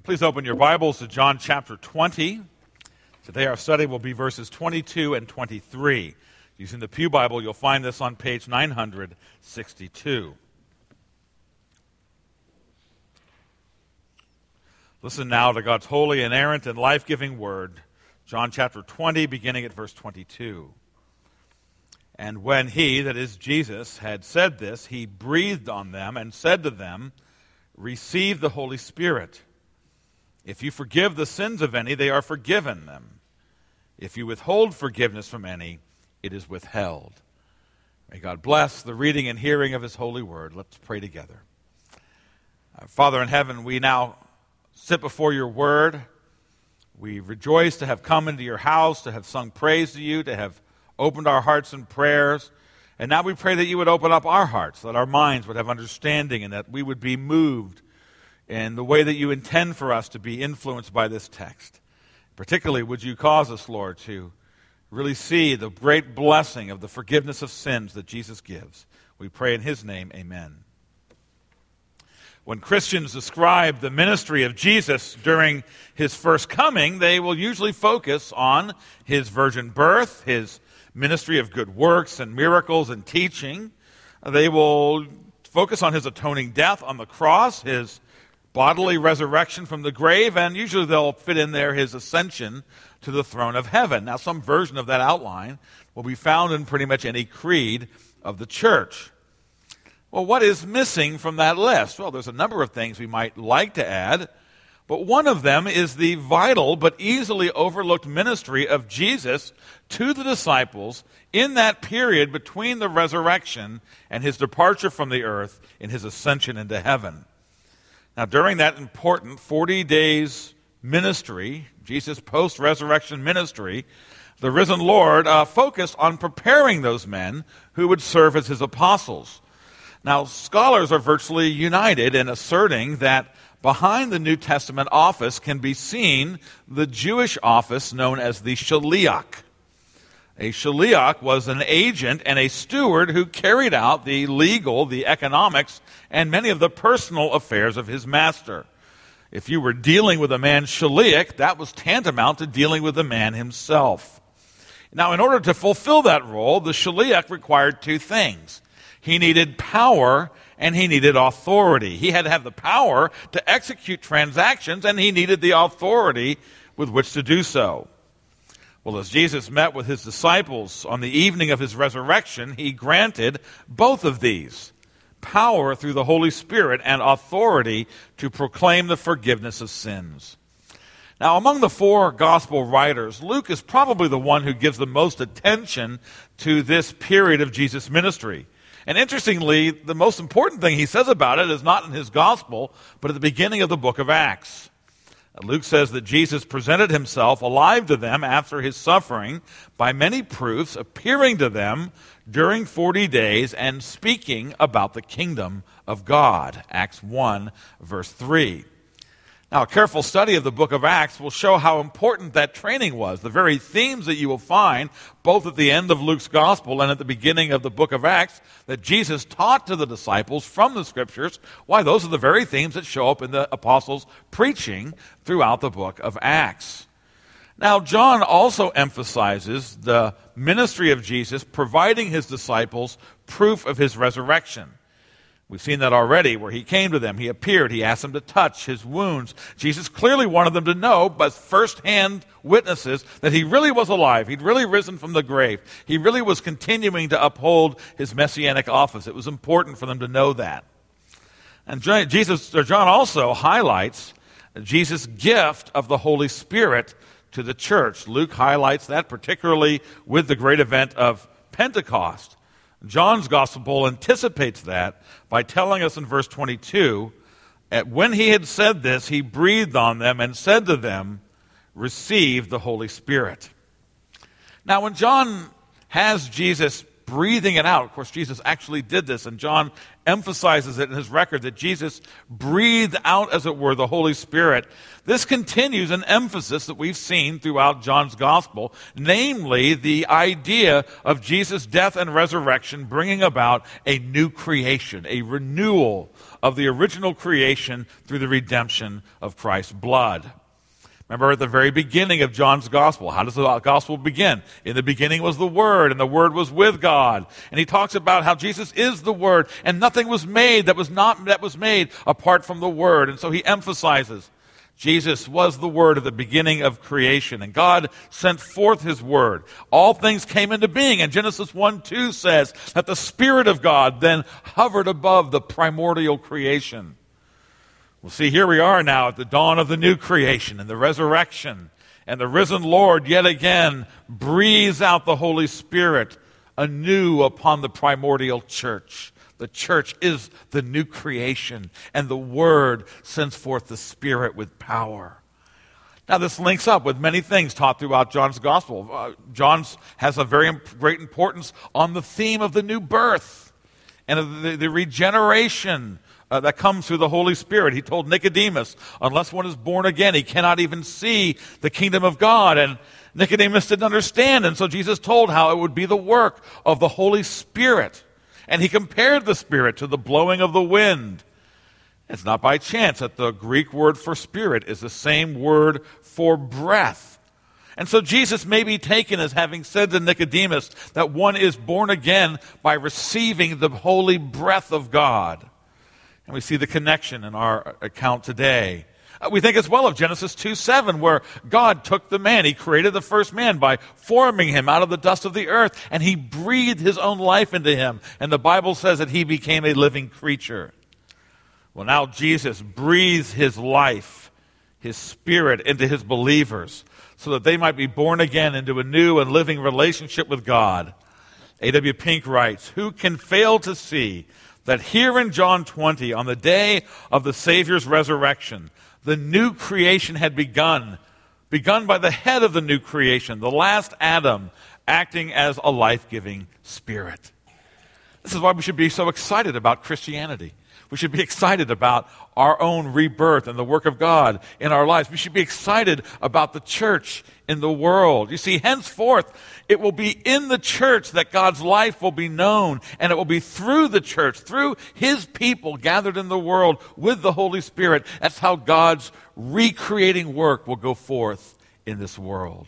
Please open your Bibles to John chapter 20. Today our study will be verses 22 and 23. Using the Pew Bible, you'll find this on page 962. Listen now to God's holy, inerrant, and life-giving word. John chapter 20, beginning at verse 22. And when he, that is Jesus, had said this, he breathed on them and said to them, "Receive the Holy Spirit. If you forgive the sins of any, they are forgiven them. If you withhold forgiveness from any, it is withheld." May God bless the reading and hearing of his holy word. Let's pray together. Father in heaven, we now sit before your word. We rejoice to have come into your house, to have sung praise to you, to have opened our hearts in prayers. And now we pray that you would open up our hearts, that our minds would have understanding, and that we would be moved in the way that you intend for us to be influenced by this text. Particularly, would you cause us, Lord, to really see the great blessing of the forgiveness of sins that Jesus gives. We pray in his name, amen. When Christians describe the ministry of Jesus during his first coming, they will usually focus on his virgin birth, his ministry of good works and miracles and teaching. They will focus on his atoning death on the cross, his bodily resurrection from the grave, and usually they'll fit in there his ascension to the throne of heaven. Now, some version of that outline will be found in pretty much any creed of the church. Well, what is missing from that list? Well, there's a number of things we might like to add, but one of them is the vital but easily overlooked ministry of Jesus to the disciples in that period between the resurrection and his departure from the earth in his ascension into heaven. Now, during that important 40 days ministry, Jesus' post-resurrection ministry, the risen Lord focused on preparing those men who would serve as his apostles. Now, scholars are virtually united in asserting that behind the New Testament office can be seen the Jewish office known as the Shaliach. A Shaliach was an agent and a steward who carried out the legal, the economics, and many of the personal affairs of his master. If you were dealing with a man Shaliach, that was tantamount to dealing with the man himself. Now, in order to fulfill that role, the Shaliach required two things. He needed power and he needed authority. He had to have the power to execute transactions, and he needed the authority with which to do so. Well, as Jesus met with his disciples on the evening of his resurrection, he granted both of these: power through the Holy Spirit and authority to proclaim the forgiveness of sins. Now, among the four gospel writers, Luke is probably the one who gives the most attention to this period of Jesus' ministry. And interestingly, the most important thing he says about it is not in his gospel, but at the beginning of the book of Acts. Luke says that Jesus presented himself alive to them after his suffering by many proofs, appearing to them during 40 days and speaking about the kingdom of God. Acts 1, verse 3. Now, a careful study of the book of Acts will show how important that training was. The very themes that you will find both at the end of Luke's gospel and at the beginning of the book of Acts that Jesus taught to the disciples from the scriptures, why, those are the very themes that show up in the apostles' preaching throughout the book of Acts. Now, John also emphasizes the ministry of Jesus providing his disciples proof of his resurrection. We've seen that already, where he came to them, he appeared, he asked them to touch his wounds. Jesus clearly wanted them to know, but first-hand witnesses, that he really was alive. He'd really risen from the grave. He really was continuing to uphold his messianic office. It was important for them to know that. And John also highlights Jesus' gift of the Holy Spirit to the church. Luke highlights that particularly with the great event of Pentecost. John's gospel anticipates that by telling us in verse 22, when he had said this, he breathed on them and said to them, "Receive the Holy Spirit." Now, when John has Jesus breathing it out. Of course, Jesus actually did this, and John emphasizes it in his record that Jesus breathed out, as it were, the Holy Spirit. This continues an emphasis that we've seen throughout John's gospel, namely the idea of Jesus' death and resurrection bringing about a new creation, a renewal of the original creation through the redemption of Christ's blood. Remember at the very beginning of John's gospel, how does the gospel begin? In the beginning was the Word, and the Word was with God. And he talks about how Jesus is the Word, and nothing was made that was made apart from the Word. And so he emphasizes Jesus was the Word at the beginning of creation, and God sent forth his Word. All things came into being, and Genesis 1:2 says that the Spirit of God then hovered above the primordial creation. Well, see, here we are now at the dawn of the new creation and the resurrection. And the risen Lord yet again breathes out the Holy Spirit anew upon the primordial church. The church is the new creation, and the Word sends forth the Spirit with power. Now, this links up with many things taught throughout John's gospel. John has a very great importance on the theme of the new birth and of the regeneration that comes through the Holy Spirit. He told Nicodemus, unless one is born again, he cannot even see the kingdom of God. And Nicodemus didn't understand, and so Jesus told how it would be the work of the Holy Spirit. And he compared the Spirit to the blowing of the wind. It's not by chance that the Greek word for spirit is the same word for breath. And so Jesus may be taken as having said to Nicodemus that one is born again by receiving the holy breath of God. And we see the connection in our account today. We think as well of Genesis 2:7, where God took the man. He created the first man by forming him out of the dust of the earth, and he breathed his own life into him. And the Bible says that he became a living creature. Well, now Jesus breathes his life, his Spirit, into his believers so that they might be born again into a new and living relationship with God. A.W. Pink writes, "Who can fail to see that here in John 20, on the day of the Savior's resurrection, the new creation had begun by the head of the new creation, the last Adam, acting as a life-giving Spirit." This is why we should be so excited about Christianity. We should be excited about our own rebirth and the work of God in our lives. We should be excited about the church in the world. You see, henceforth, it will be in the church that God's life will be known, and it will be through the church, through his people gathered in the world with the Holy Spirit. That's how God's recreating work will go forth in this world.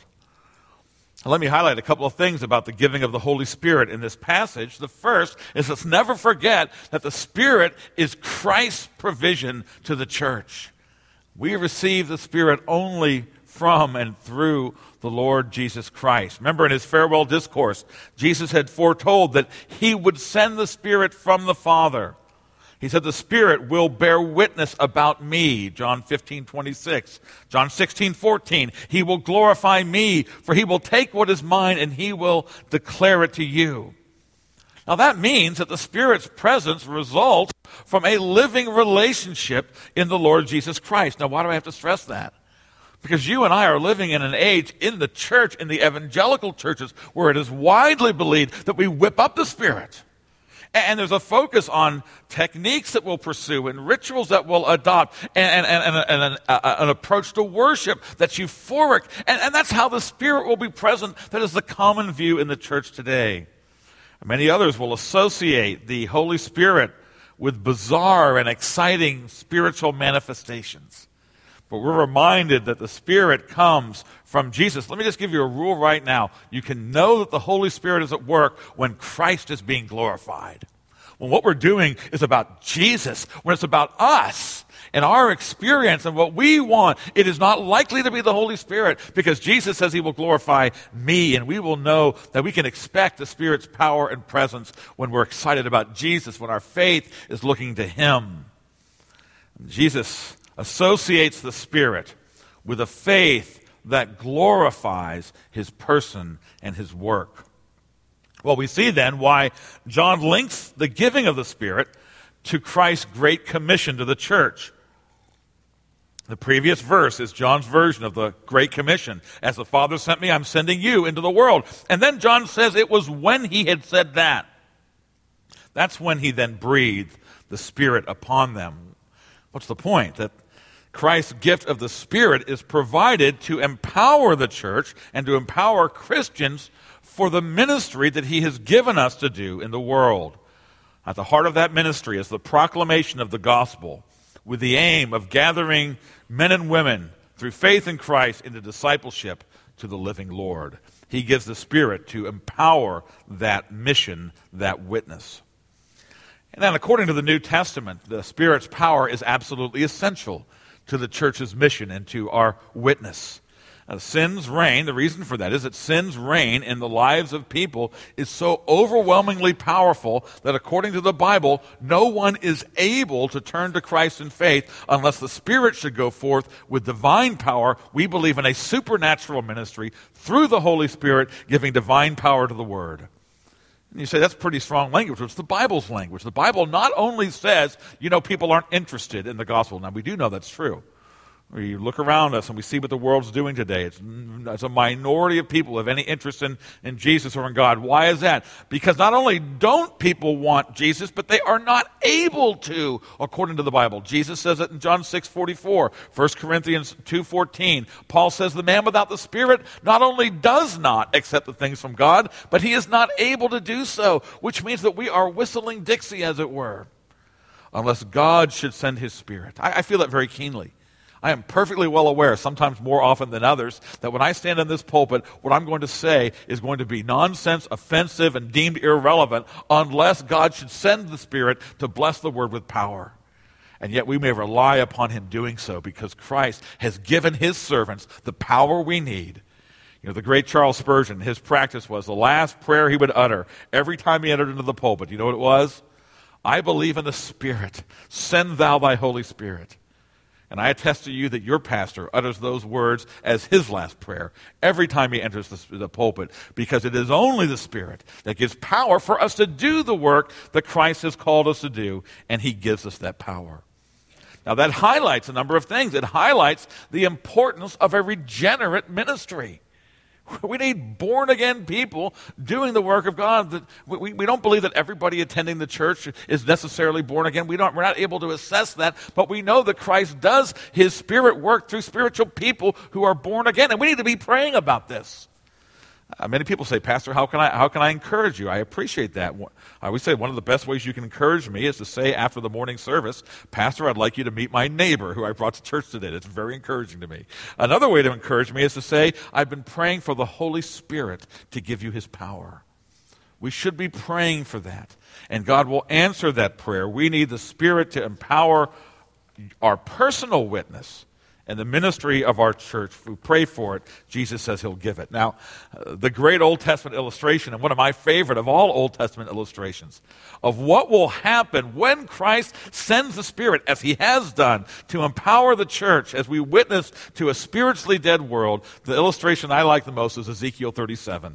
Let me highlight a couple of things about the giving of the Holy Spirit in this passage. The first is, let's never forget that the Spirit is Christ's provision to the church. We receive the Spirit only from and through the Lord Jesus Christ. Remember in his farewell discourse, Jesus had foretold that he would send the Spirit from the Father. He said, "The Spirit will bear witness about me," John 15:26. John 16:14, "He will glorify me, for he will take what is mine and he will declare it to you." Now that means that the Spirit's presence results from a living relationship in the Lord Jesus Christ. Now why do I have to stress that? Because you and I are living in an age in the church, in the evangelical churches, where it is widely believed that we whip up the Spirit. And there's a focus on techniques that we'll pursue and rituals that we'll adopt and an approach to worship that's euphoric. And that's how the Spirit will be present. That is the common view in the church today. Many others will associate the Holy Spirit with bizarre and exciting spiritual manifestations. But we're reminded that the Spirit comes from Jesus. Let me just give you a rule right now. You can know that the Holy Spirit is at work when Christ is being glorified. When what we're doing is about Jesus, when it's about us and our experience and what we want, it is not likely to be the Holy Spirit, because Jesus says he will glorify me, and we will know that we can expect the Spirit's power and presence when we're excited about Jesus, when our faith is looking to him. Jesus associates the Spirit with a faith that glorifies his person and his work. Well, we see then why John links the giving of the Spirit to Christ's great commission to the church. The previous verse is John's version of the Great Commission. As the Father sent me, I'm sending you into the world. And then John says it was when he had said that. That's when he then breathed the Spirit upon them. What's the point? That Christ's gift of the Spirit is provided to empower the church and to empower Christians for the ministry that he has given us to do in the world. At the heart of that ministry is the proclamation of the gospel, with the aim of gathering men and women through faith in Christ into discipleship to the living Lord. He gives the Spirit to empower that mission, that witness. And then according to the New Testament, the Spirit's power is absolutely essential to the church's mission and to our witness. Sin's reign, the reason for that is that sin's reign in the lives of people is so overwhelmingly powerful that according to the Bible, no one is able to turn to Christ in faith unless the Spirit should go forth with divine power. We believe in a supernatural ministry through the Holy Spirit giving divine power to the Word. And you say, that's pretty strong language. It's the Bible's language. The Bible not only says, people aren't interested in the gospel. Now, we do know that's true. We look around us and we see what the world's doing today. It's a minority of people who have any interest in Jesus or in God. Why is that? Because not only don't people want Jesus, but they are not able to, according to the Bible. Jesus says it in John 6:44, 1 Corinthians 2:14. Paul says the man without the Spirit not only does not accept the things from God, but he is not able to do so, which means that we are whistling Dixie, as it were, unless God should send his Spirit. I feel that very keenly. I am perfectly well aware, sometimes more often than others, that when I stand in this pulpit, what I'm going to say is going to be nonsense, offensive, and deemed irrelevant unless God should send the Spirit to bless the word with power. And yet we may rely upon him doing so because Christ has given his servants the power we need. The great Charles Spurgeon, his practice was the last prayer he would utter every time he entered into the pulpit. You know what it was? I believe in the Spirit. Send thou thy Holy Spirit. And I attest to you that your pastor utters those words as his last prayer every time he enters the pulpit, because it is only the Spirit that gives power for us to do the work that Christ has called us to do, and he gives us that power. Now that highlights a number of things. It highlights the importance of a regenerate ministry. We need born-again people doing the work of God. We don't believe that everybody attending the church is necessarily born again. We're not able to assess that, but we know that Christ does his Spirit work through spiritual people who are born again, and we need to be praying about this. Many people say, Pastor, how can I encourage you? I appreciate that. I always say one of the best ways you can encourage me is to say after the morning service, Pastor, I'd like you to meet my neighbor who I brought to church today. That's very encouraging to me. Another way to encourage me is to say, I've been praying for the Holy Spirit to give you his power. We should be praying for that, and God will answer that prayer. We need the Spirit to empower our personal witness and the ministry of our church. If we pray for it, Jesus says he'll give it. Now, the great Old Testament illustration, and one of my favorite of all Old Testament illustrations, of what will happen when Christ sends the Spirit, as he has done, to empower the church as we witness to a spiritually dead world, the illustration I like the most is Ezekiel 37.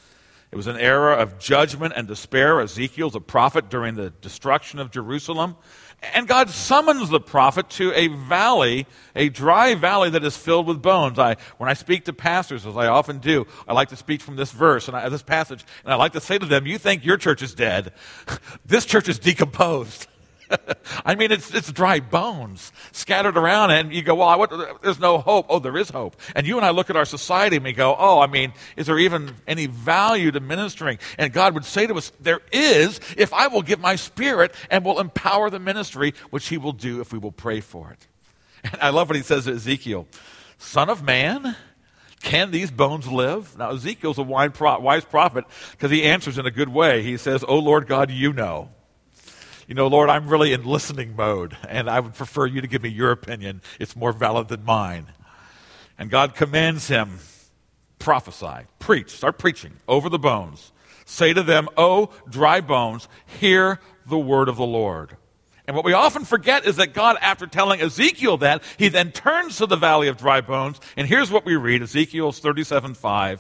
It was an era of judgment and despair. Ezekiel's a prophet during the destruction of Jerusalem. And God summons the prophet to a valley, a dry valley that is filled with bones. When I speak to pastors, as I often do, I like to speak from this verse and this passage, and I like to say to them, you think your church is dead. This church is decomposed. I mean, it's dry bones scattered around, and you go, well, there's no hope. Oh, there is hope. And you and I look at our society and we go, is there even any value to ministering? And God would say to us, there is, if I will give my Spirit and will empower the ministry, which he will do if we will pray for it. And I love what he says to Ezekiel, Son of man, can these bones live? Now, Ezekiel's a wise prophet because he answers in a good way. He says, oh, Lord God, you know. Lord, I'm really in listening mode, and I would prefer you to give me your opinion. It's more valid than mine. And God commands him, prophesy, preach, start preaching over the bones. Say to them, oh, dry bones, hear the word of the Lord. And what we often forget is that God, after telling Ezekiel that, he then turns to the valley of dry bones, and here's what we read, Ezekiel 37:5.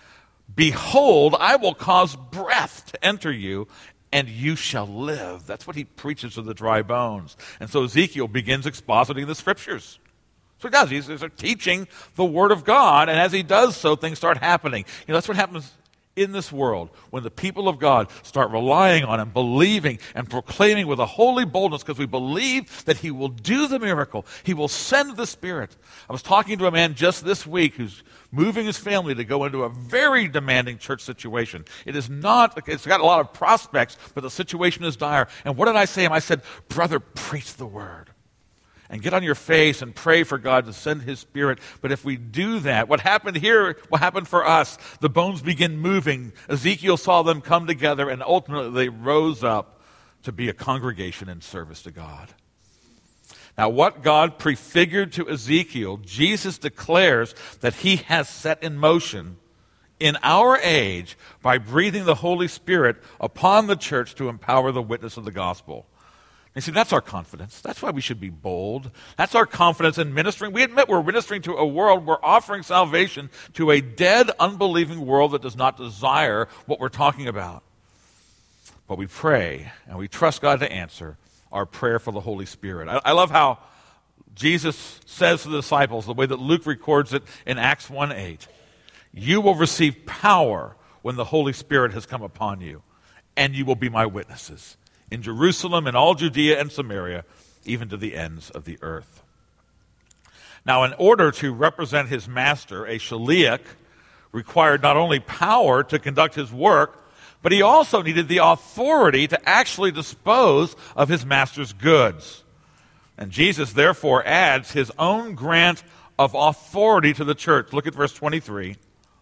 Behold, I will cause breath to enter you, and you shall live. That's what he preaches to the dry bones. And so Ezekiel begins expositing the scriptures. So he does. He's teaching the Word of God, and as he does so, things start happening. That's what happens in this world when the people of God start relying on him, believing and proclaiming with a holy boldness because we believe that he will do the miracle. He will send the Spirit. I was talking to a man just this week who's moving his family to go into a very demanding church situation. It's got a lot of prospects, but the situation is dire. And what did I say to him? I said, brother, preach the Word. And get on your face and pray for God to send his Spirit. But if we do that, what happened here, what happened for us, the bones begin moving. Ezekiel saw them come together, and ultimately they rose up to be a congregation in service to God. Now, what God prefigured to Ezekiel, Jesus declares that he has set in motion in our age by breathing the Holy Spirit upon the church to empower the witness of the gospel. You see, that's our confidence. That's why we should be bold. That's our confidence in ministering. We admit we're ministering to a world. We're offering salvation to a dead, unbelieving world that does not desire what we're talking about. But we pray, and we trust God to answer our prayer for the Holy Spirit. I love how Jesus says to the disciples, the way that Luke records it in Acts 1:8, you will receive power when the Holy Spirit has come upon you, and you will be my witnesses in Jerusalem and all Judea and Samaria, even to the ends of the earth. Now, in order to represent his master, a shaliach required not only power to conduct his work, but he also needed the authority to actually dispose of his master's goods. And Jesus, therefore, adds his own grant of authority to the church. Look at verse 23.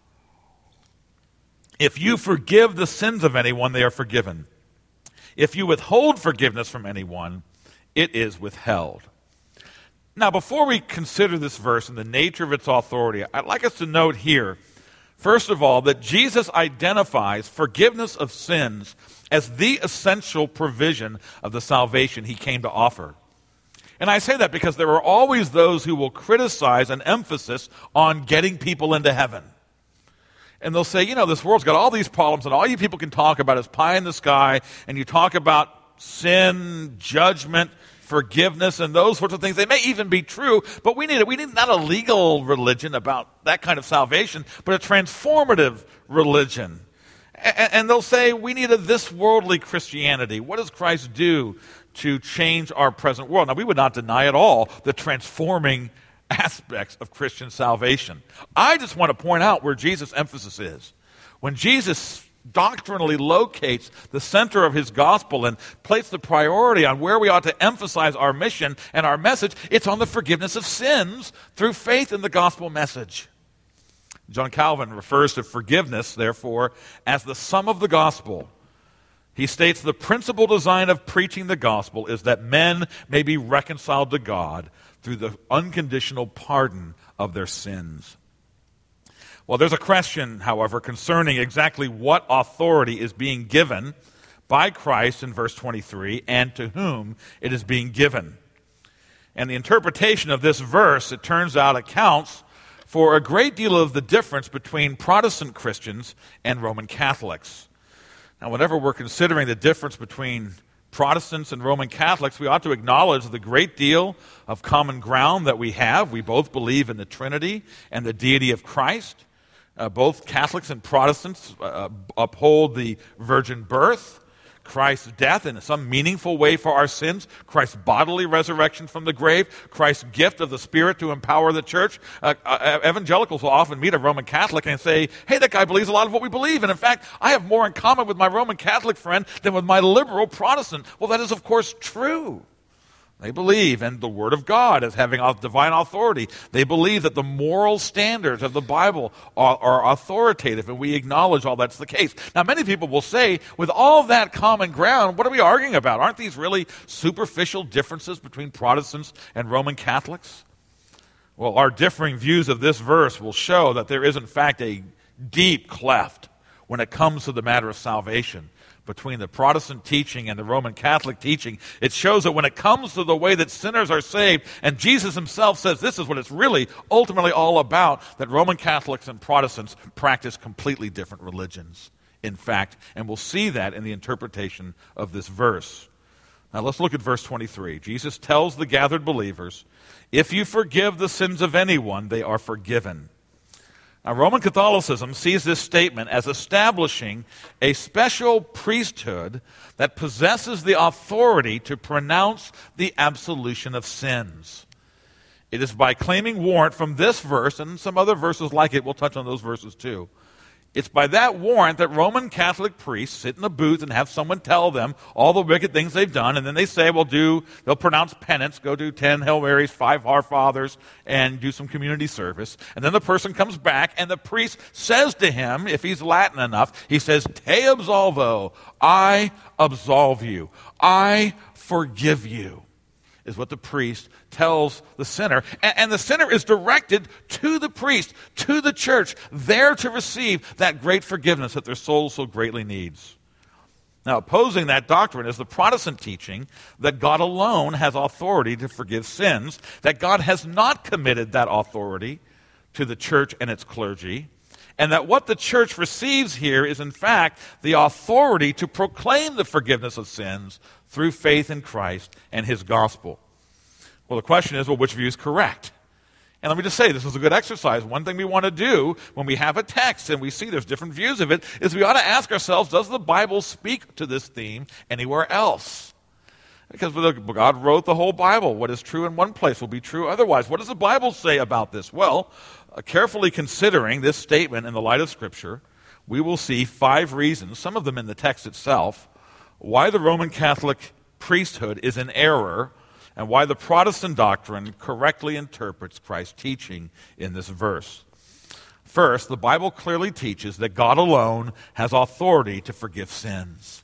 If you forgive the sins of anyone, they are forgiven. If you withhold forgiveness from anyone, it is withheld. Now, before we consider this verse and the nature of its authority, I'd like us to note here, first of all, that Jesus identifies forgiveness of sins as the essential provision of the salvation he came to offer. And I say that because there are always those who will criticize an emphasis on getting people into heaven. And they'll say, this world's got all these problems, and all you people can talk about is pie in the sky, and you talk about sin, judgment, forgiveness, and those sorts of things. They may even be true, but we need not a legal religion about that kind of salvation, but a transformative religion. And they'll say, we need this worldly Christianity. What does Christ do to change our present world? Now, we would not deny at all the transforming aspects of Christian salvation. I just want to point out where Jesus' emphasis is. When Jesus doctrinally locates the center of his gospel and places the priority on where we ought to emphasize our mission and our message, it's on the forgiveness of sins through faith in the gospel message. John Calvin refers to forgiveness, therefore, as the sum of the gospel. He states the principal design of preaching the gospel is that men may be reconciled to God through the unconditional pardon of their sins. Well, there's a question, however, concerning exactly what authority is being given by Christ in verse 23 and to whom it is being given. And the interpretation of this verse, it turns out, accounts for a great deal of the difference between Protestant Christians and Roman Catholics. Now, whenever we're considering the difference between Protestants and Roman Catholics, we ought to acknowledge the great deal of common ground that we have. We both believe in the Trinity and the deity of Christ. Both Catholics and Protestants uphold the virgin birth, Christ's death in some meaningful way for our sins, Christ's bodily resurrection from the grave, Christ's gift of the Spirit to empower the church. Evangelicals will often meet a Roman Catholic and say, hey, that guy believes a lot of what we believe. And in fact, I have more in common with my Roman Catholic friend than with my liberal Protestant. Well, that is, of course, true. They believe in the Word of God as having divine authority. They believe that the moral standards of the Bible are authoritative, and we acknowledge all that's the case. Now, many people will say, with all that common ground, what are we arguing about? Aren't these really superficial differences between Protestants and Roman Catholics? Well, our differing views of this verse will show that there is, in fact, a deep cleft when it comes to the matter of salvation between the Protestant teaching and the Roman Catholic teaching. It shows that when it comes to the way that sinners are saved, and Jesus himself says this is what it's really ultimately all about, that Roman Catholics and Protestants practice completely different religions, in fact, and we'll see that in the interpretation of this verse. Now let's look at verse 23. Jesus tells the gathered believers, if you forgive the sins of anyone, they are forgiven. Now, Roman Catholicism sees this statement as establishing a special priesthood that possesses the authority to pronounce the absolution of sins. It is by claiming warrant from this verse and some other verses like it, we'll touch on those verses too. It's by that warrant that Roman Catholic priests sit in a booth and have someone tell them all the wicked things they've done, and then they say, they'll pronounce penance, go do 10 Hail Marys, 5 Our Fathers, and do some community service. And then the person comes back, and the priest says to him, if he's Latin enough, he says, Te absolvo, I absolve you, I forgive you, is what the priest tells the sinner. And the sinner is directed to the priest, to the church, there to receive that great forgiveness that their soul so greatly needs. Now, opposing that doctrine is the Protestant teaching that God alone has authority to forgive sins, that God has not committed that authority to the church and its clergy, and that what the church receives here is, in fact, the authority to proclaim the forgiveness of sins through faith in Christ and his gospel. Well, the question is, which view is correct? And let me just say, this is a good exercise. One thing we want to do when we have a text and we see there's different views of it is we ought to ask ourselves, does the Bible speak to this theme anywhere else? Because God wrote the whole Bible. What is true in one place will be true otherwise. What does the Bible say about this? Well, carefully considering this statement in the light of Scripture, we will see 5 reasons, some of them in the text itself, why the Roman Catholic priesthood is in error and why the Protestant doctrine correctly interprets Christ's teaching in this verse. First, the Bible clearly teaches that God alone has authority to forgive sins.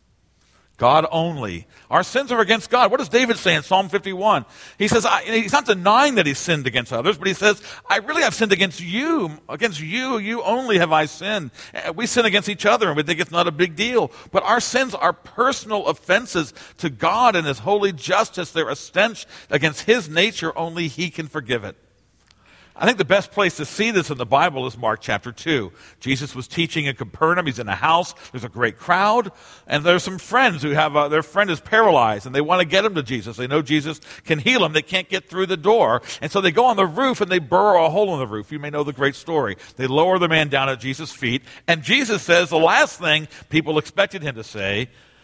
God only. Our sins are against God. What does David say in Psalm 51? He says, he's not denying that he's sinned against others, but he says, I really have sinned against you. Against you, you only have I sinned. We sin against each other and we think it's not a big deal. But our sins are personal offenses to God and his holy justice. They're a stench against his nature. Only he can forgive it. I think the best place to see this in the Bible is Mark chapter 2. Jesus was teaching in Capernaum. He's in a house. There's a great crowd. And there's some friends who have, their friend is paralyzed, and they want to get him to Jesus. They know Jesus can heal him. They can't get through the door. And so they go on the roof, and they burrow a hole in the roof. You may know the great story. They lower the man down at Jesus' feet. And Jesus says the last thing people expected him to say,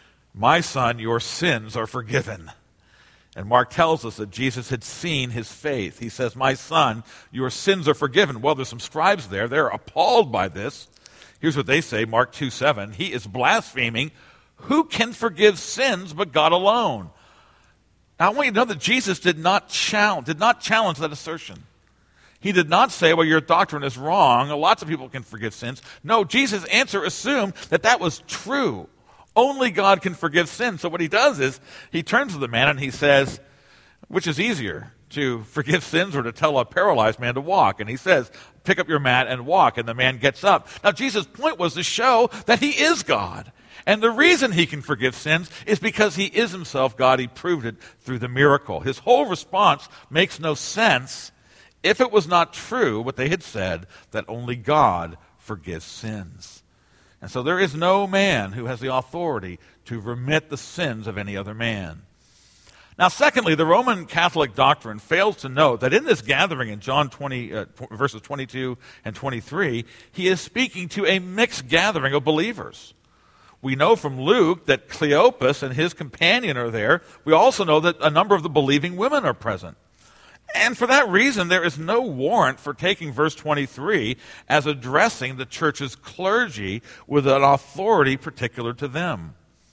my son, your sins are forgiven. And Mark tells us that Jesus had seen his faith. He says, my son, your sins are forgiven. Well, there's some scribes there. They're appalled by this. Here's what they say, Mark 2:7. He is blaspheming. Who can forgive sins but God alone? Now, I want you to know that Jesus did not challenge that assertion. He did not say, well, your doctrine is wrong. Lots of people can forgive sins. No, Jesus' answer assumed that that was true. Only God can forgive sin. So what he does is he turns to the man and he says, which is easier, to forgive sins or to tell a paralyzed man to walk? And he says, pick up your mat and walk. And the man gets up. Now, Jesus' point was to show that he is God. And the reason he can forgive sins is because he is himself God. He proved it through the miracle. His whole response makes no sense if it was not true what they had said, that only God forgives sins. And so there is no man who has the authority to remit the sins of any other man. Now, secondly, the Roman Catholic doctrine fails to note that in this gathering in John 20, verses 22 and 23, he is speaking to a mixed gathering of believers. We know from Luke that Cleopas and his companion are there. We also know that a number of the believing women are present. And for that reason, there is no warrant for taking verse 23 as addressing the church's clergy with an authority particular to them.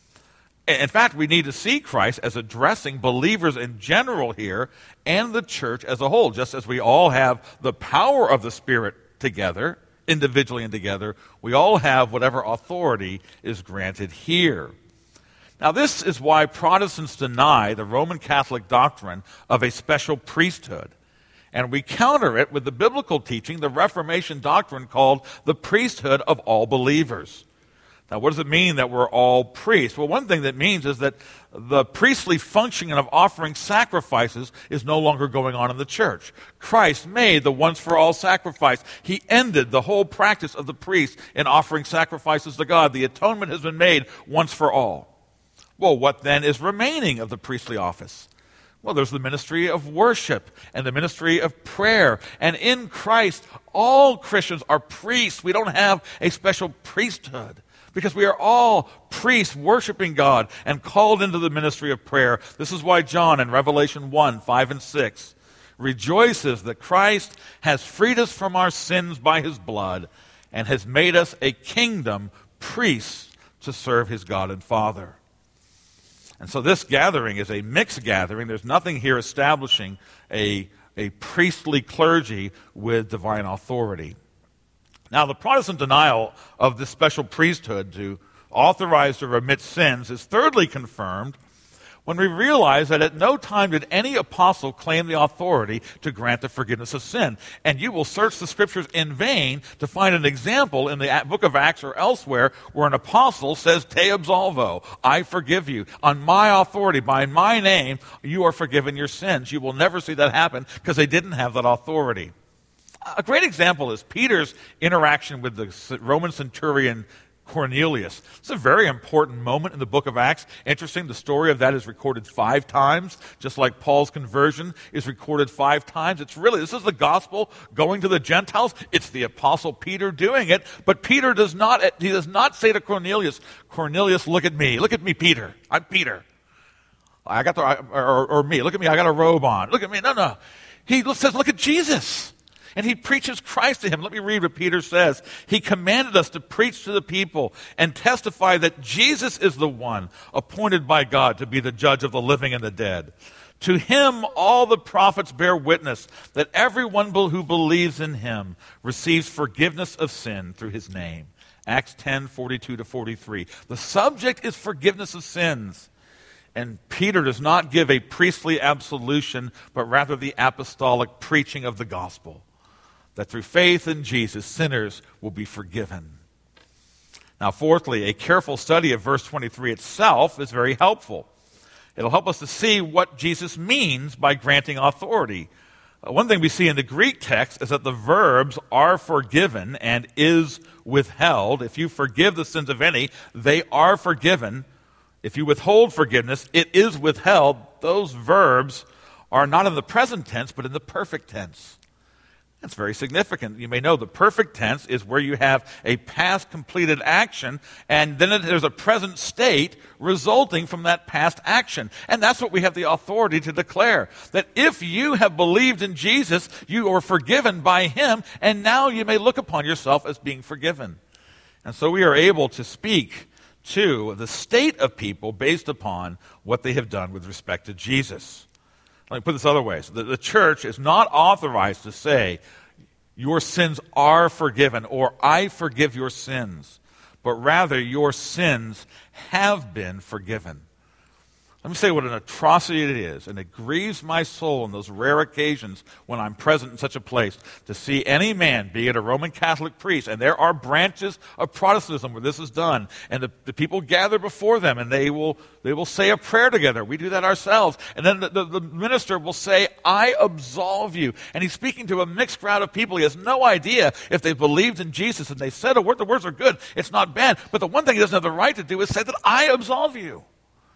In fact, we need to see Christ as addressing believers in general here and the church as a whole. Just as we all have the power of the Spirit together, individually and together, we all have whatever authority is granted here. Now, this is why Protestants deny the Roman Catholic doctrine of a special priesthood. And we counter it with the biblical teaching, the Reformation doctrine called the priesthood of all believers. Now, what does it mean that we're all priests? Well, one thing that means is that the priestly functioning of offering sacrifices is no longer going on in the church. Christ made the once-for-all sacrifice. He ended the whole practice of the priest in offering sacrifices to God. The atonement has been made once for all. Well, what then is remaining of the priestly office? Well, there's the ministry of worship and the ministry of prayer. And in Christ, all Christians are priests. We don't have a special priesthood because we are all priests worshiping God and called into the ministry of prayer. This is why John in Revelation 1, 5 and 6 rejoices that Christ has freed us from our sins by his blood and has made us a kingdom, priests to serve his God and Father. And so this gathering is a mixed gathering. There's nothing here establishing a priestly clergy with divine authority. Now, the Protestant denial of this special priesthood to authorize or remit sins is thirdly confirmed when we realize that at no time did any apostle claim the authority to grant the forgiveness of sin. And you will search the scriptures in vain to find an example in the book of Acts or elsewhere where an apostle says, te absolvo, I forgive you. On my authority, by my name, you are forgiven your sins. You will never see that happen because they didn't have that authority. A great example is Peter's interaction with the Roman centurion Cornelius. It's a very important moment in the book of Acts. Interesting, the story of that is recorded 5 times, just like Paul's conversion is recorded 5 times. This is the gospel going to the Gentiles. It's the apostle Peter doing it, but Peter does not say to Cornelius, Cornelius, look at me, Peter. I'm Peter. I got me, look at me, I got a robe on. Look at me, no. He says, look at Jesus. And he preaches Christ to him. Let me read what Peter says. He commanded us to preach to the people and testify that Jesus is the one appointed by God to be the judge of the living and the dead. To him all the prophets bear witness that everyone who believes in him receives forgiveness of sin through his name. Acts 10:42-43. The subject is forgiveness of sins. And Peter does not give a priestly absolution, but rather the apostolic preaching of the gospel, that through faith in Jesus, sinners will be forgiven. Now, fourthly, a careful study of verse 23 itself is very helpful. It'll help us to see what Jesus means by granting authority. One thing we see in the Greek text is that the verbs are forgiven and is withheld. If you forgive the sins of any, they are forgiven. If you withhold forgiveness, it is withheld. Those verbs are not in the present tense, but in the perfect tense. That's very significant. You may know the perfect tense is where you have a past completed action, and then there's a present state resulting from that past action. And that's what we have the authority to declare, that if you have believed in Jesus, you are forgiven by him, and now you may look upon yourself as being forgiven. And so we are able to speak to the state of people based upon what they have done with respect to Jesus. Let me put this other way. So the church is not authorized to say, your sins are forgiven, or I forgive your sins, but rather your sins have been forgiven. Let me say what an atrocity it is, and it grieves my soul in those rare occasions when I'm present in such a place to see any man, be it a Roman Catholic priest, and there are branches of Protestantism where this is done, and the people gather before them, and they will say a prayer together. We do that ourselves. And then the minister will say, I absolve you. And he's speaking to a mixed crowd of people. He has no idea if they believed in Jesus, and they said a word. The words are good. It's not bad. But the one thing he doesn't have the right to do is say that I absolve you.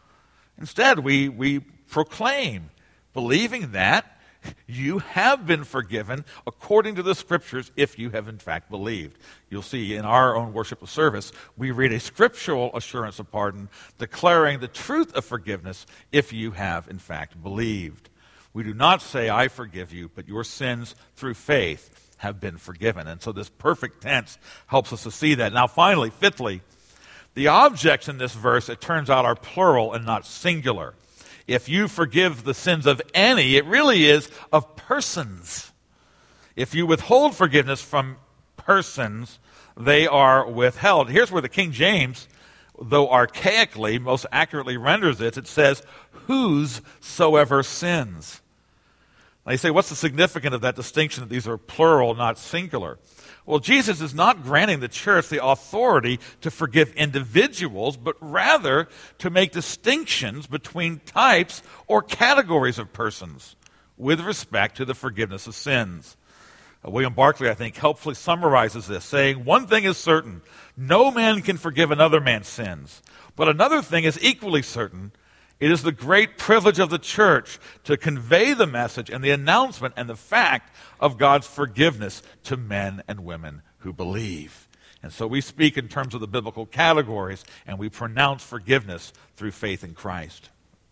Instead, we proclaim, believing that you have been forgiven according to the Scriptures if you have in fact believed. You'll see in our own worship of service, we read a scriptural assurance of pardon declaring the truth of forgiveness if you have in fact believed. We do not say, I forgive you, but your sins through faith have been forgiven. And so this perfect tense helps us to see that. Now finally, fifthly, the objects in this verse, it turns out, are plural and not singular. If you forgive the sins of any, it really is of persons. If you withhold forgiveness from persons, they are withheld. Here's where the King James, though archaically, most accurately renders it. It says, whosoever sins. Now you say, what's the significance of that distinction that these are plural, not singular? Well, Jesus is not granting the church the authority to forgive individuals, but rather to make distinctions between types or categories of persons with respect to the forgiveness of sins. William Barclay, I think, helpfully summarizes this, saying, "One thing is certain, no man can forgive another man's sins. But another thing is equally certain. It is the great privilege of the church to convey the message and the announcement and the fact of God's forgiveness to men and women who believe." And so we speak in terms of the biblical categories, and we pronounce forgiveness through faith in Christ.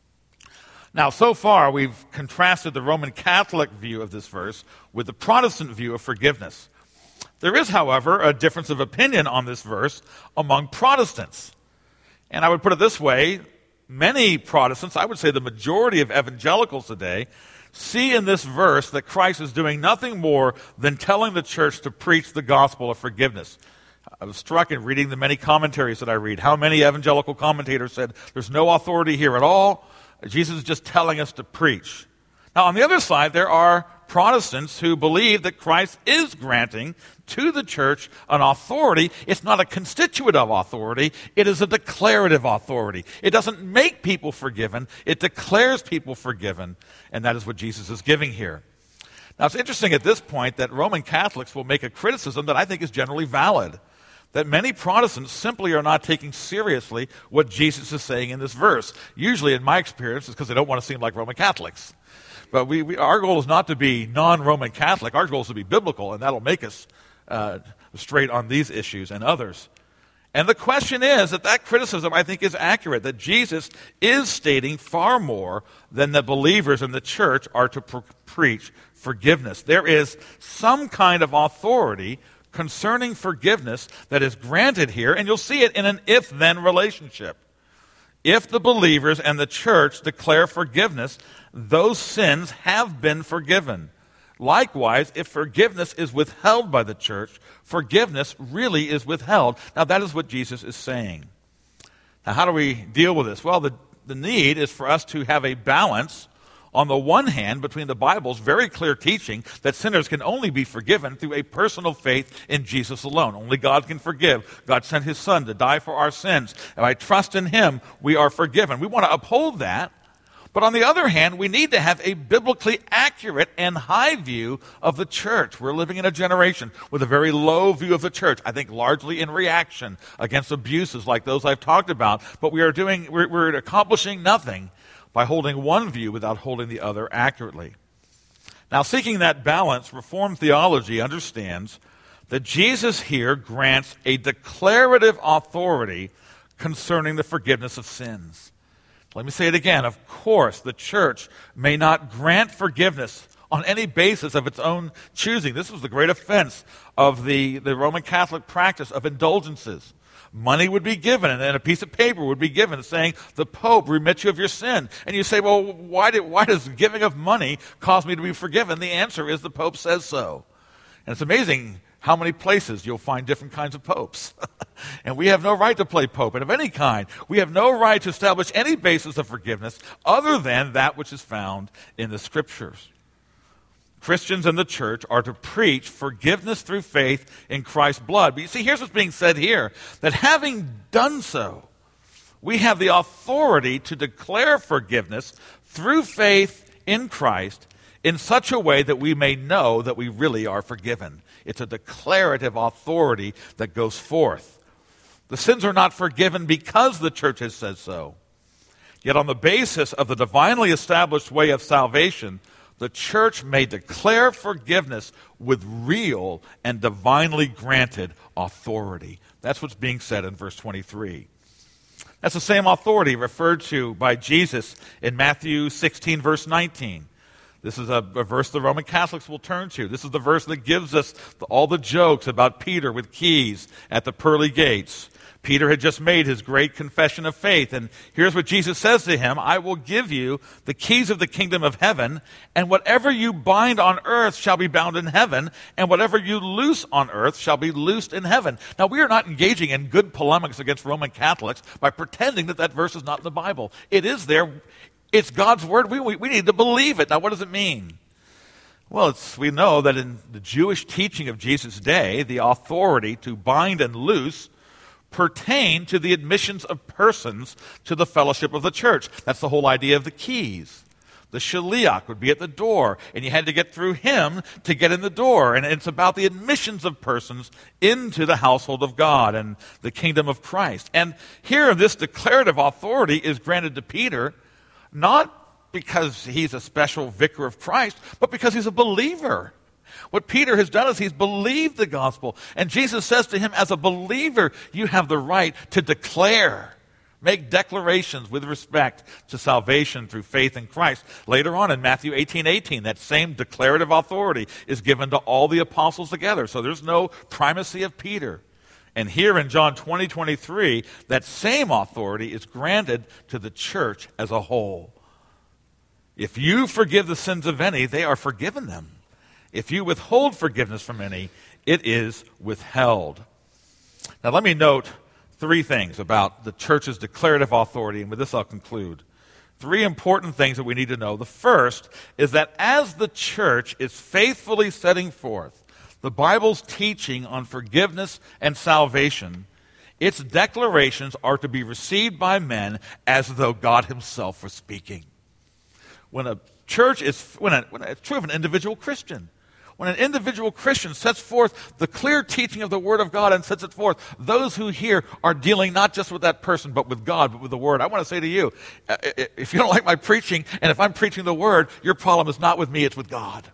Now, so far, we've contrasted the Roman Catholic view of this verse with the Protestant view of forgiveness. There is, however, a difference of opinion on this verse among Protestants. And I would put it this way, many Protestants, I would say the majority of evangelicals today, see in this verse that Christ is doing nothing more than telling the church to preach the gospel of forgiveness. I was struck in reading the many commentaries that I read, how many evangelical commentators said there's no authority here at all. Jesus is just telling us to preach. Now, on the other side, there are Protestants who believe that Christ is granting to the church an authority. It's not a constituent of authority. It is a declarative authority. It doesn't make people forgiven. It declares people forgiven. And that is what Jesus is giving here. Now, it's interesting at this point that Roman Catholics will make a criticism that I think is generally valid, that many Protestants simply are not taking seriously what Jesus is saying in this verse. Usually, in my experience, it's because they don't want to seem like Roman Catholics. But our goal is not to be non-Roman Catholic. Our goal is to be biblical, and that'll make us straight on these issues and others. And the question is that criticism, I think, is accurate, that Jesus is stating far more than the believers in the church are to preach forgiveness. There is some kind of authority concerning forgiveness that is granted here, and you'll see it in an if-then relationship. If the believers and the church declare forgiveness, those sins have been forgiven. Likewise, if forgiveness is withheld by the church, forgiveness really is withheld. Now, that is what Jesus is saying. Now, how do we deal with this? Well, the need is for us to have a balance on the one hand between the Bible's very clear teaching that sinners can only be forgiven through a personal faith in Jesus alone. Only God can forgive. God sent his Son to die for our sins. If I trust in him, we are forgiven. We want to uphold that. But on the other hand, we need to have a biblically accurate and high view of the church. We're living in a generation with a very low view of the church, I think largely in reaction against abuses like those I've talked about. But we're accomplishing nothing by holding one view without holding the other accurately. Now, seeking that balance, Reformed theology understands that Jesus here grants a declarative authority concerning the forgiveness of sins. Let me say it again. Of course, the church may not grant forgiveness on any basis of its own choosing. This was the great offense of the Roman Catholic practice of indulgences. Money would be given, and then a piece of paper would be given saying, the Pope remits you of your sin. And you say, well, why does giving of money cause me to be forgiven? The answer is the Pope says so. And it's amazing how many places you'll find different kinds of popes. And we have no right to play pope, and of any kind. We have no right to establish any basis of forgiveness other than that which is found in the Scriptures. Christians in the church are to preach forgiveness through faith in Christ's blood. But you see, here's what's being said here, that having done so, we have the authority to declare forgiveness through faith in Christ in such a way that we may know that we really are forgiven. It's a declarative authority that goes forth. The sins are not forgiven because the church has said so. Yet on the basis of the divinely established way of salvation, the church may declare forgiveness with real and divinely granted authority. That's what's being said in verse 23. That's the same authority referred to by Jesus in Matthew 16, verse 19. This is a verse the Roman Catholics will turn to. This is the verse that gives us all the jokes about Peter with keys at the pearly gates. Peter had just made his great confession of faith, and here's what Jesus says to him: I will give you the keys of the kingdom of heaven, and whatever you bind on earth shall be bound in heaven, and whatever you loose on earth shall be loosed in heaven. Now, we are not engaging in good polemics against Roman Catholics by pretending that verse is not in the Bible. It is there. It's God's word. We need to believe it. Now, what does it mean? Well, we know that in the Jewish teaching of Jesus' day, the authority to bind and loose pertain to the admissions of persons to the fellowship of the church. That's the whole idea of the keys. The shaliach would be at the door, and you had to get through him to get in the door. And it's about the admissions of persons into the household of God and the kingdom of Christ. And here, this declarative authority is granted to Peter, not because he's a special vicar of Christ, but because he's a believer. What Peter has done is he's believed the gospel. And Jesus says to him, as a believer, you have the right to declare, make declarations with respect to salvation through faith in Christ. Later on in Matthew 18:18, that same declarative authority is given to all the apostles together. So there's no primacy of Peter. And here in John 20:23, that same authority is granted to the church as a whole. If you forgive the sins of any, they are forgiven them. If you withhold forgiveness from any, it is withheld. Now let me note three things about the church's declarative authority, and with this I'll conclude. Three important things that we need to know. The first is that as the church is faithfully setting forth the Bible's teaching on forgiveness and salvation, its declarations are to be received by men as though God himself were speaking. When a church is, it's true of an individual Christian. When an individual Christian sets forth the clear teaching of the Word of God and sets it forth, those who hear are dealing not just with that person, but with God, but with the Word. I want to say to you, if you don't like my preaching, and if I'm preaching the Word, your problem is not with me, it's with God.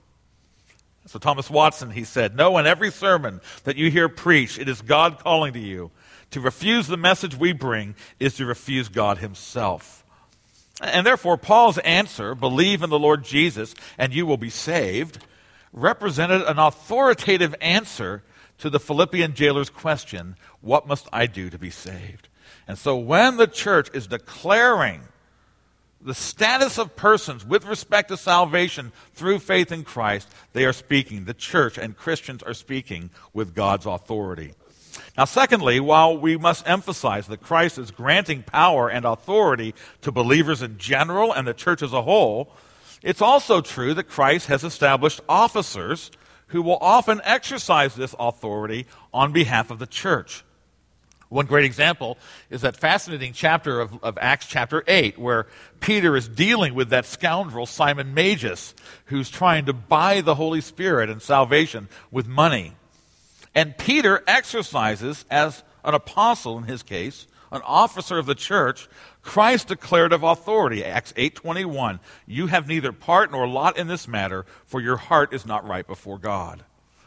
So Thomas Watson, he said, "No, in every sermon that you hear preached, it is God calling to you. To refuse the message we bring is to refuse God himself." And therefore, Paul's answer, believe in the Lord Jesus and you will be saved, represented an authoritative answer to the Philippian jailer's question, what must I do to be saved? And so when the church is declaring the status of persons with respect to salvation through faith in Christ, they are speaking, the church and Christians are speaking with God's authority. Now, secondly, while we must emphasize that Christ is granting power and authority to believers in general and the church as a whole, it's also true that Christ has established officers who will often exercise this authority on behalf of the church. One great example is that fascinating chapter of Acts chapter 8, where Peter is dealing with that scoundrel Simon Magus, who's trying to buy the Holy Spirit and salvation with money. And Peter exercises, as an apostle in his case, an officer of the church, Christ's declarative authority. Acts 8:21, you have neither part nor lot in this matter, for your heart is not right before God.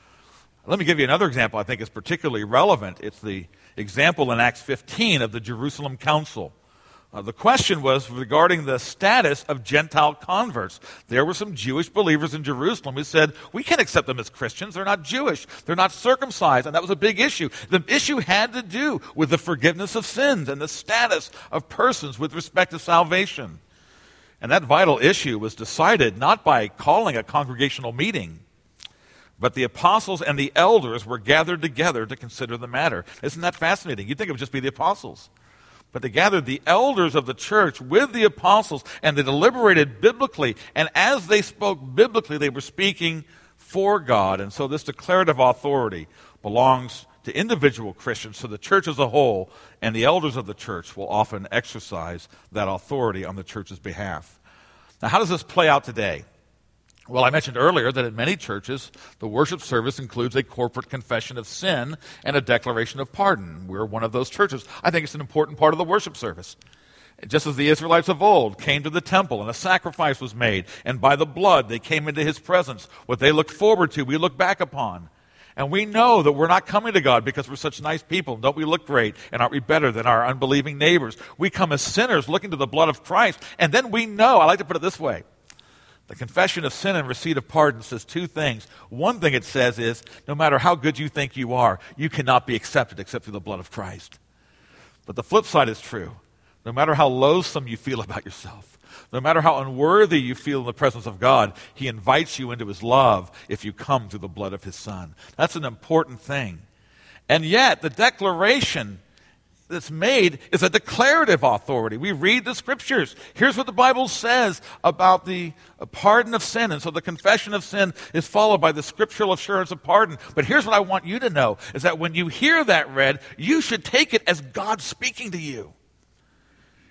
Let me give you another example I think is particularly relevant. It's the example in Acts 15 of the Jerusalem Council. The question was regarding the status of Gentile converts. There were some Jewish believers in Jerusalem who said, we can't accept them as Christians. They're not Jewish. They're not circumcised. And that was a big issue. The issue had to do with the forgiveness of sins and the status of persons with respect to salvation. And that vital issue was decided not by calling a congregational meeting, but the apostles and the elders were gathered together to consider the matter. Isn't that fascinating? You'd think it would just be the apostles. But they gathered the elders of the church with the apostles, and they deliberated biblically. And as they spoke biblically, they were speaking for God. And so this declarative authority belongs to individual Christians, to the church as a whole, and the elders of the church will often exercise that authority on the church's behalf. Now, how does this play out today? Well, I mentioned earlier that in many churches, the worship service includes a corporate confession of sin and a declaration of pardon. We're one of those churches. I think it's an important part of the worship service. Just as the Israelites of old came to the temple and a sacrifice was made, and by the blood they came into his presence. What they looked forward to, we look back upon. And we know that we're not coming to God because we're such nice people. Don't we look great? And aren't we better than our unbelieving neighbors? We come as sinners looking to the blood of Christ. And then we know, I like to put it this way, the confession of sin and receipt of pardon says two things. One thing it says is, no matter how good you think you are, you cannot be accepted except through the blood of Christ. But the flip side is true. No matter how loathsome you feel about yourself, no matter how unworthy you feel in the presence of God, he invites you into his love if you come through the blood of his Son. That's an important thing. And yet, the declaration that's made is a declarative authority. We read the scriptures. Here's what the Bible says about the pardon of sin. And so the confession of sin is followed by the scriptural assurance of pardon. But here's what I want you to know, is that when you hear that read, you should take it as God speaking to you.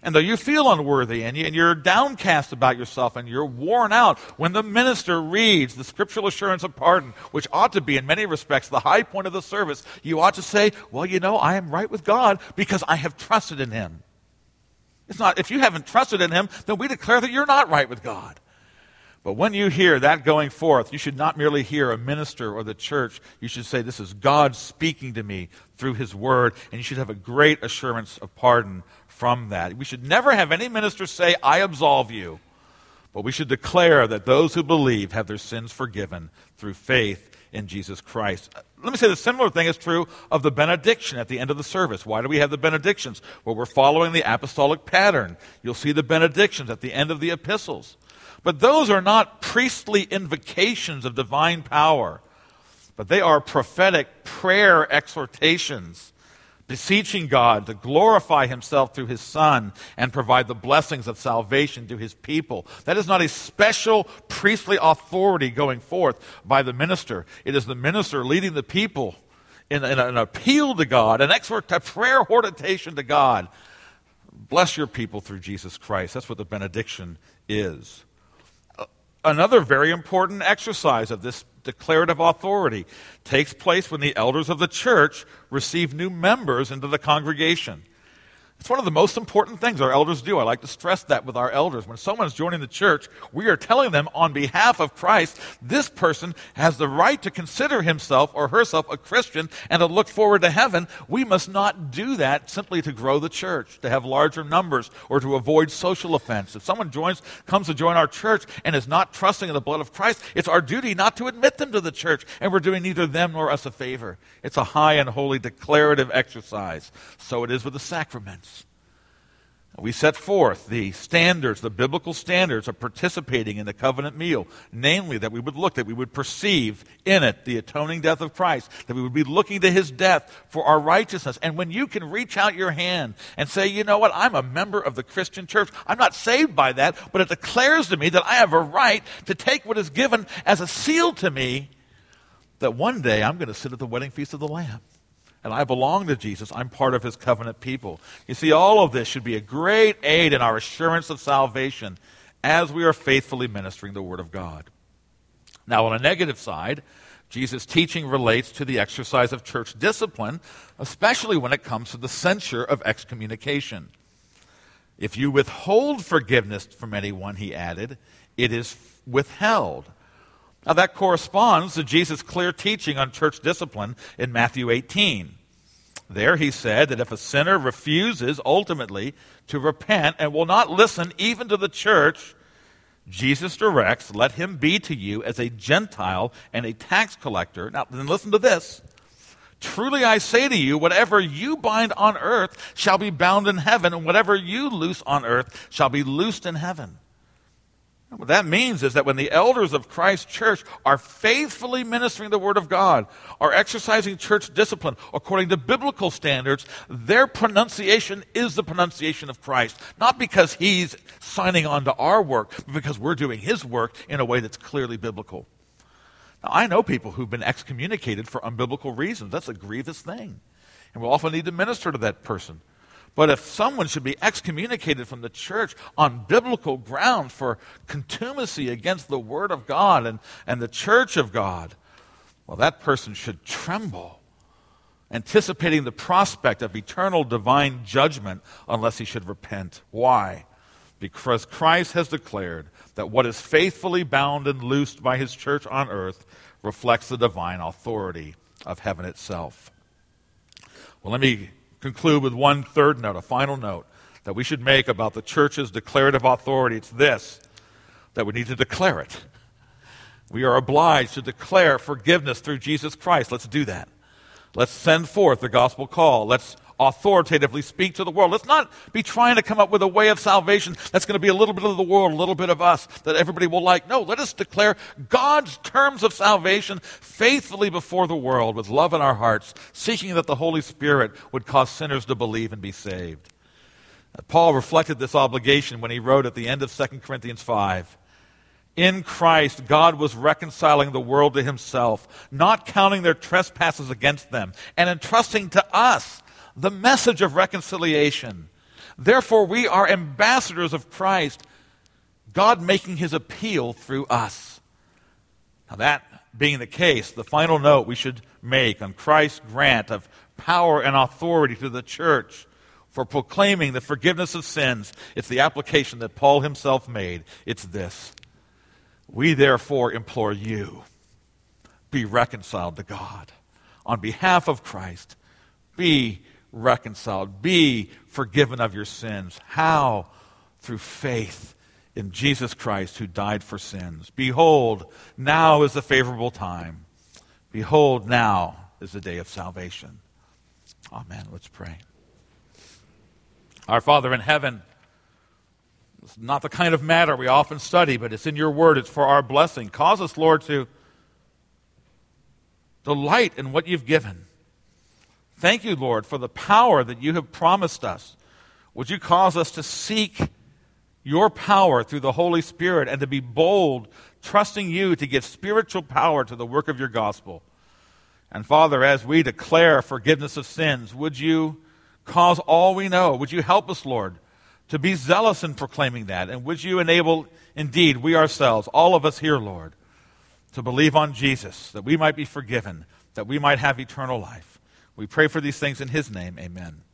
And though you feel unworthy and you're downcast about yourself and you're worn out, when the minister reads the scriptural assurance of pardon, which ought to be in many respects the high point of the service, you ought to say, well, I am right with God because I have trusted in him. It's not, if you haven't trusted in him, then we declare that you're not right with God. But when you hear that going forth, you should not merely hear a minister or the church. You should say, this is God speaking to me through his word, and you should have a great assurance of pardon from that. We should never have any minister say, I absolve you. But we should declare that those who believe have their sins forgiven through faith in Jesus Christ. Let me say the similar thing is true of the benediction at the end of the service. Why do we have the benedictions? Well, we're following the apostolic pattern. You'll see the benedictions at the end of the epistles. But those are not priestly invocations of divine power, but they are prophetic prayer exhortations, beseeching God to glorify himself through his Son and provide the blessings of salvation to his people. That is not a special priestly authority going forth by the minister. It is the minister leading the people in an appeal to God, a prayer hortation to God. Bless your people through Jesus Christ. That's what the benediction is. Another very important exercise of this declarative authority takes place when the elders of the church receive new members into the congregation. It's one of the most important things our elders do. I like to stress that with our elders. When someone's joining the church, we are telling them on behalf of Christ, this person has the right to consider himself or herself a Christian and to look forward to heaven. We must not do that simply to grow the church, to have larger numbers, or to avoid social offense. If someone comes to join our church and is not trusting in the blood of Christ, it's our duty not to admit them to the church, and we're doing neither them nor us a favor. It's a high and holy declarative exercise. So it is with the sacraments. We set forth the standards, the biblical standards of participating in the covenant meal, namely that we would perceive in it the atoning death of Christ, that we would be looking to his death for our righteousness. And when you can reach out your hand and say, you know what, I'm a member of the Christian church, I'm not saved by that, but it declares to me that I have a right to take what is given as a seal to me that one day I'm going to sit at the wedding feast of the Lamb. And I belong to Jesus. I'm part of his covenant people. You see, all of this should be a great aid in our assurance of salvation as we are faithfully ministering the Word of God. Now, on a negative side, Jesus' teaching relates to the exercise of church discipline, especially when it comes to the censure of excommunication. If you withhold forgiveness from anyone, he added, it is withheld. Now, that corresponds to Jesus' clear teaching on church discipline in Matthew 18. There he said that if a sinner refuses ultimately to repent and will not listen even to the church, Jesus directs, let him be to you as a Gentile and a tax collector. Now, then listen to this. Truly I say to you, whatever you bind on earth shall be bound in heaven, and whatever you loose on earth shall be loosed in heaven. What that means is that when the elders of Christ's church are faithfully ministering the Word of God, are exercising church discipline according to biblical standards, their pronunciation is the pronunciation of Christ. Not because he's signing on to our work, but because we're doing his work in a way that's clearly biblical. Now, I know people who've been excommunicated for unbiblical reasons. That's a grievous thing. And we'll often need to minister to that person. But if someone should be excommunicated from the church on biblical grounds for contumacy against the Word of God and the church of God, well, that person should tremble, anticipating the prospect of eternal divine judgment unless he should repent. Why? Because Christ has declared that what is faithfully bound and loosed by his church on earth reflects the divine authority of heaven itself. Well, let me conclude with one third note, a final note that we should make about the church's declarative authority. It's this, that we need to declare it. We are obliged to declare forgiveness through Jesus Christ. Let's do that. Let's send forth the gospel call. Let's authoritatively speak to the world. Let's not be trying to come up with a way of salvation that's going to be a little bit of the world, a little bit of us that everybody will like. No, let us declare God's terms of salvation faithfully before the world with love in our hearts, seeking that the Holy Spirit would cause sinners to believe and be saved. Paul reflected this obligation when he wrote at the end of 2 Corinthians 5, in Christ, God was reconciling the world to himself, not counting their trespasses against them, and entrusting to us the message of reconciliation. Therefore, we are ambassadors of Christ, God making his appeal through us. Now, that being the case, the final note we should make on Christ's grant of power and authority to the church for proclaiming the forgiveness of sins, it's the application that Paul himself made. It's this: we therefore implore you, be reconciled to God. On behalf of Christ, be reconciled, be forgiven of your sins. How? Through faith in Jesus Christ, who died for sins. Behold, now is the favorable time. Behold, now is the day of salvation. Amen. Let's pray. Our Father in heaven, it's not the kind of matter we often study, but it's in your word. It's for our blessing. Cause us, Lord, to delight in what you've given. Thank you, Lord, for the power that you have promised us. Would you cause us to seek your power through the Holy Spirit and to be bold, trusting you to give spiritual power to the work of your gospel. And Father, as we declare forgiveness of sins, would you cause all we know? Would you help us, Lord, to be zealous in proclaiming that? And would you enable, indeed, we ourselves, all of us here, Lord, to believe on Jesus, that we might be forgiven, that we might have eternal life. We pray for these things in his name. Amen.